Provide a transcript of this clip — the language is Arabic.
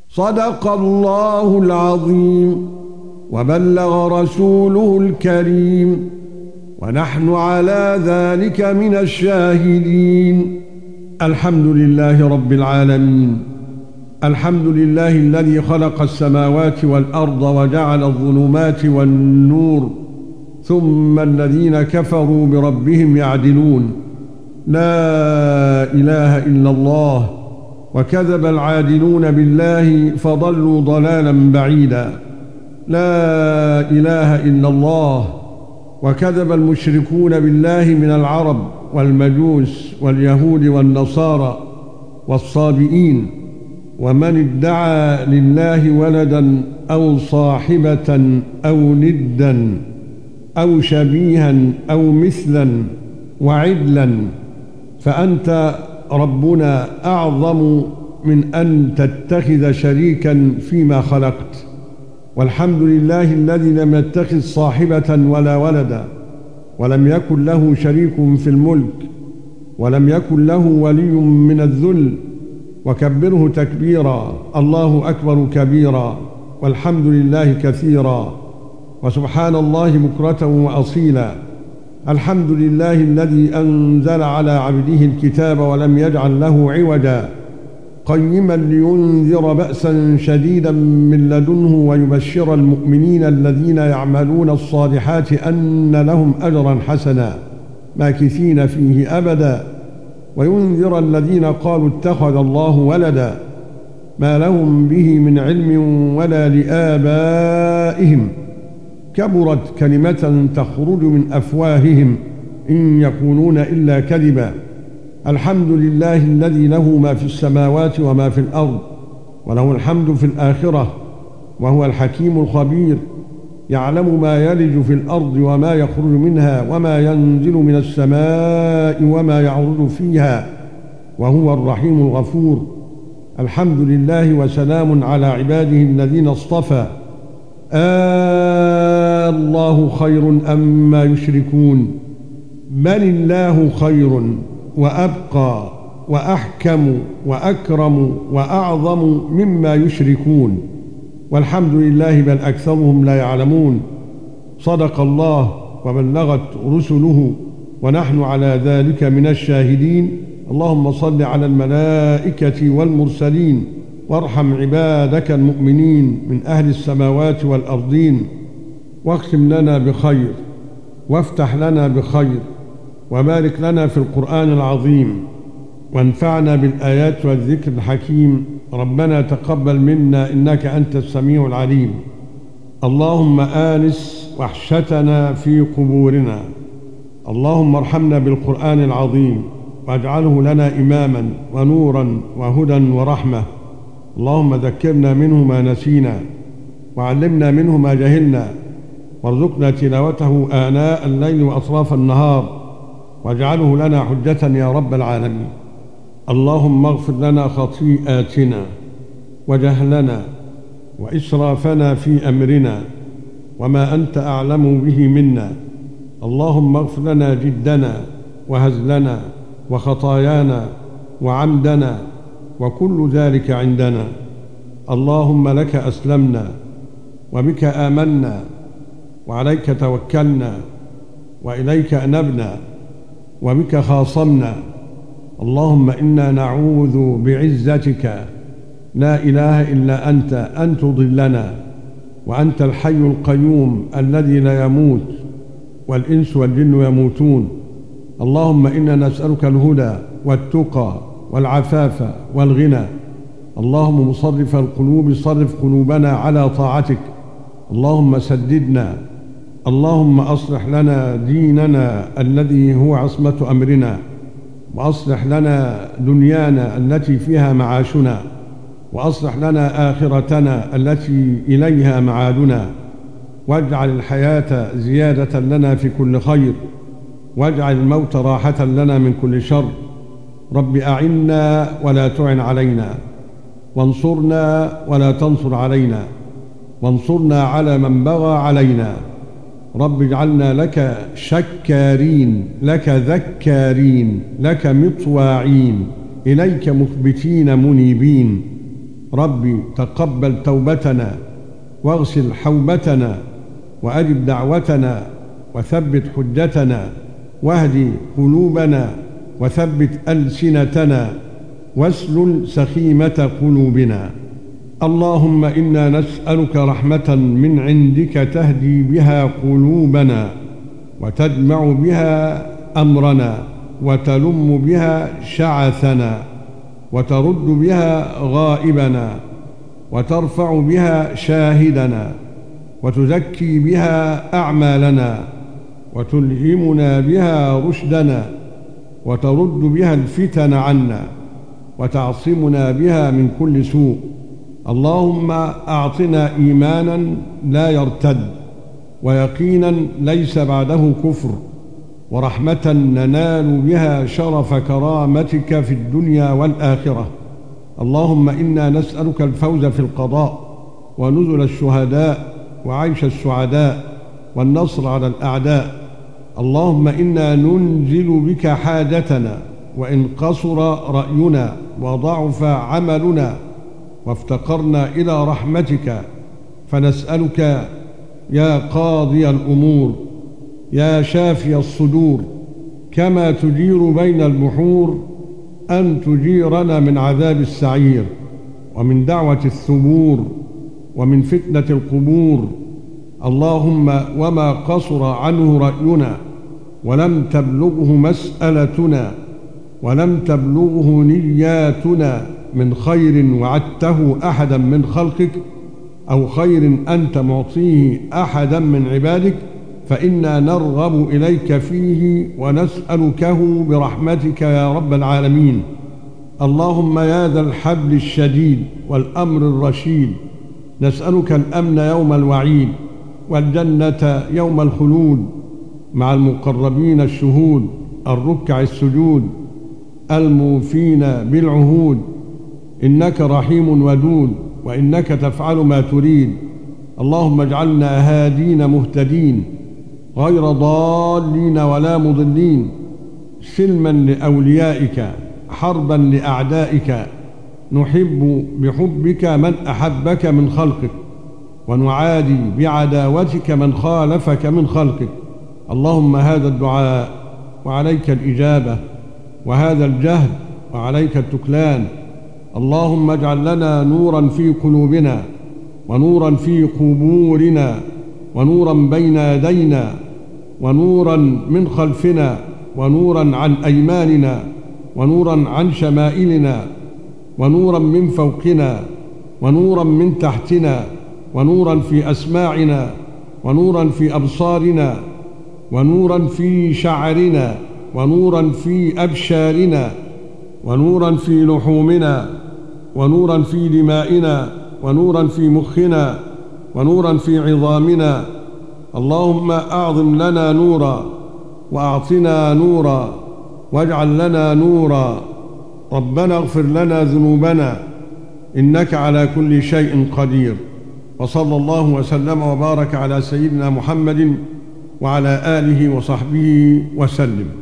صدق الله العظيم وبلغ رسوله الكريم، ونحن على ذلك من الشاهدين. الحمد لله رب العالمين، الحمد لله الذي خلق السماوات والأرض وجعل الظلمات والنور، ثم الذين كفروا بربهم يعدلون. لا إله إلا الله. وكذب العادلون بالله فضلوا ضلالا بعيدا. لا إله إلا الله. وكذب المشركون بالله من العرب والمجوس واليهود والنصارى والصابئين، ومن ادعى لله ولدا أو صاحبة أو ندا أو شبيها أو مثلا وعدلا، فأنت ربنا أعظم من أن تتخذ شريكا فيما خلقت. والحمد لله الذي لم يتخذ صاحبة ولا ولدا، ولم يكن له شريك في الملك، ولم يكن له ولي من الذل، وكبره تكبيرا. الله أكبر كبيرا، والحمد لله كثيرا، وسبحان الله بكرة وأصيلا. الحمد لله الذي أنزل على عبده الكتاب ولم يجعل له عوجا، قيما لينذر بأسا شديدا من لدنه ويبشر المؤمنين الذين يعملون الصالحات أن لهم أجرا حسنا ماكثين فيه أبدا، وينذر الذين قالوا اتخذ الله ولدا، ما لهم به من علم ولا لآبائهم، كبرت كلمة تخرج من أفواههم إن يقولون إلا كذبا. الحمد لله الذي له ما في السماوات وما في الأرض، وله الحمد في الآخرة، وهو الحكيم الخبير، يعلم ما يلج في الأرض وما يخرج منها وما ينزل من السماء وما يعرج فيها، وهو الرحيم الغفور. الحمد لله وسلام على عباده الذين اصطفى. الله خير أما يشركون، بل الله خير وأبقى وأحكم وأكرم وأعظم مما يشركون، والحمد لله بل أكثرهم لا يعلمون. صدق الله وبلغت رسله، ونحن على ذلك من الشاهدين. اللهم صل على الملائكة والمرسلين، وارحم عبادك المؤمنين من أهل السماوات والأرضين، واختم لنا بخير، وافتح لنا بخير، وبارك لنا في القرآن العظيم، وانفعنا بالآيات والذكر الحكيم. ربنا تقبل منا إنك أنت السميع العليم. اللهم آنس وحشتنا في قبورنا. اللهم ارحمنا بالقرآن العظيم، واجعله لنا إماما ونورا وهدى ورحمة. اللهم ذكرنا منه ما نسينا، وعلمنا منه ما جهلنا، وارزقنا تلاوته آناء الليل وأطراف النهار، واجعله لنا حجة يا رب العالمين. اللهم اغفر لنا خطيئاتنا وجهلنا وإسرافنا في أمرنا وما أنت أعلم به منا. اللهم اغفر لنا جدنا وهزلنا وخطايانا وعمدنا وكل ذلك عندنا. اللهم لك أسلمنا، وبك آمنا، وعليك توكلنا، وإليك أنبنا، وبك خاصمنا. اللهم إنا نعوذ بعزتك لا إله إلا أنت أن تضلنا، وأنت الحي القيوم الذي لا يموت، والإنس والجن يموتون. اللهم إنا نسألك الهدى والتقى والعفاف والغنى. اللهم مصرف القلوب صرف قلوبنا على طاعتك. اللهم سددنا. اللهم أصلح لنا ديننا الذي هو عصمة أمرنا، وأصلح لنا دنيانا التي فيها معاشنا، وأصلح لنا آخرتنا التي إليها معادنا، واجعل الحياة زيادة لنا في كل خير، واجعل الموت راحة لنا من كل شر. رب أعنا ولا تعن علينا، وانصرنا ولا تنصر علينا، وانصرنا على من بغى علينا. رب اجعلنا لك شكارين، لك ذكارين، لك مطواعين، إليك مخبتين منيبين. ربي تقبل توبتنا واغسل حوبتنا وأجب دعوتنا وثبت حجتنا واهد قلوبنا وثبت ألسنتنا واسلل سخيمة قلوبنا. اللهم إنا نسألك رحمة من عندك تهدي بها قلوبنا وتجمع بها أمرنا وتلم بها شعثنا وترد بها غائبنا وترفع بها شاهدنا وتزكي بها أعمالنا وتلهمنا بها رشدنا وترد بها الفتن عنا وتعصمنا بها من كل سوء. اللهم أعطنا إيمانا لا يرتد ويقينا ليس بعده كفر ورحمة ننال بها شرف كرامتك في الدنيا والآخرة. اللهم إنا نسألك الفوز في القضاء ونزل الشهداء وعيش السعداء والنصر على الأعداء. اللهم إنا ننزل بك حاجتنا وإن قصر رأينا وضعف عملنا وافتقرنا إلى رحمتك، فنسألك يا قاضي الأمور يا شافي الصدور كما تجير بين البحور أن تجيرنا من عذاب السعير ومن دعوة الثبور ومن فتنة القبور. اللهم وما قصر عنه رأينا ولم تبلغه مسألتنا ولم تبلغه نياتنا من خير وعدته أحدا من خلقك أو خير أنت معطيه أحدا من عبادك، فإنا نرغب إليك فيه ونسألكه برحمتك يا رب العالمين. اللهم يا ذا الحبل الشديد والأمر الرشيد، نسألك الأمن يوم الوعيد والجنة يوم الخلود مع المقربين الشهود الركع السجود الموفين بالعهود. إنك رحيم ودود وإنك تفعل ما تريد. اللهم اجعلنا هادين مهتدين غير ضالين ولا مضلين، سلما لأوليائك حربا لأعدائك، نحب بحبك من أحبك من خلقك ونعادي بعداوتك من خالفك من خلقك. اللهم هذا الدعاء وعليك الإجابة، وهذا الجهد وعليك التكلان. اللهم اجعل لنا نورا في قلوبنا ونورا في قبورنا ونورا بين يدينا ونورا من خلفنا ونورا عن أيماننا ونورا عن شمائلنا ونورا من فوقنا ونورا من تحتنا ونورا في أسماعنا ونورا في أبصارنا ونورا في شعرنا ونورا في أبشارنا ونورا في لحومنا ونورا في دمائنا ونورا في مخنا ونورا في عظامنا. اللهم أعظم لنا نورا وأعطنا نورا واجعل لنا نورا. ربنا اغفر لنا ذنوبنا إنك على كل شيء قدير. وصلى الله وسلم وبارك على سيدنا محمد وعلى آله وصحبه وسلم.